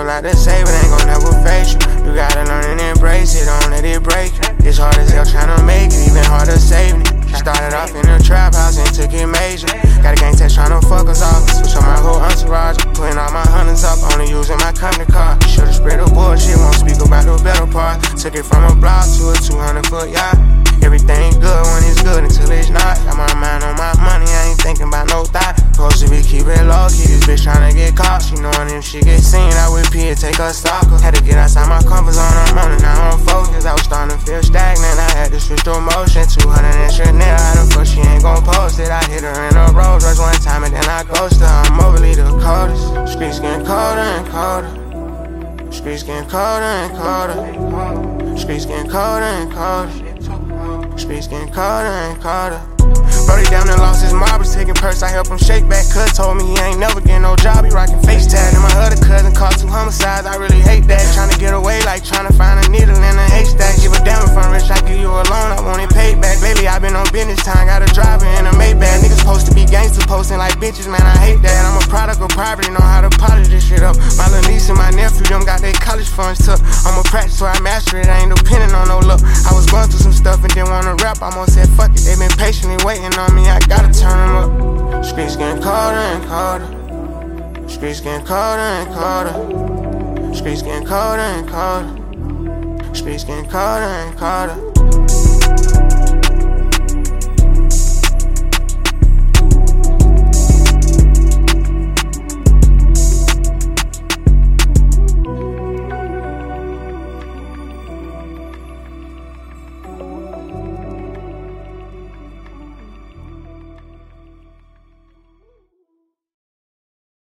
lot to say, but ain't gon' never face you. You gotta learn and embrace it, don't let it break you. It's hard as hell tryna make it, even harder saving it. Started off in a trap house and took it major. Got a gang test tryna fuck us off. Switch on my whole entourage. Putting all my hunters up, only using my company car. Should've spread the bullshit, won't speak about the better part. Took it from a block to a 200-foot yacht. Everything good when it's good until it's not. Got my mind on my money, I ain't thinking about no thought. Supposed to be keeping low key, this bitch tryna get caught. She knowin' if she get seen, I would pee and take a stalker. Had to get outside my comfort zone, I'm on it, now I'm focused. I was starting to feel stagnant, I had to switch to motion. 200 and Chanel, how the fuck she ain't gon' post it? I hit her in a Rolls Royce one time and then I ghosted her. I'm overly the coldest. Streets getting colder and colder. Streets getting colder and colder. Streets getting colder and colder. Streets getting colder and colder. Brody down and lost his marbles, taking purse, I help him shake back. Cuz told me he ain't never getting no job, he rockin' face tag. And my other cousin caught 2 homicides, I really hate that. Tryna get away like tryna find a needle in a haystack. Give a damn if I'm rich, I give you a loan, I want it paid back. Lately I been on business time, got a driver in a Maybach. Niggas supposed to be gangsters, posting like bitches, man, I hate that. I'm a product of poverty, know how to polish this shit up. My little niece and my nephew, them got their college funds took. I'm a practice so I master it, I ain't depending on no luck. I was going through some stuff and didn't wanna rap, I almost said fuck it. They been patiently waiting on me, I gotta turn them up. Streets getting colder and colder. Streets getting colder and colder. Streets getting colder and colder. Streets getting colder and colder.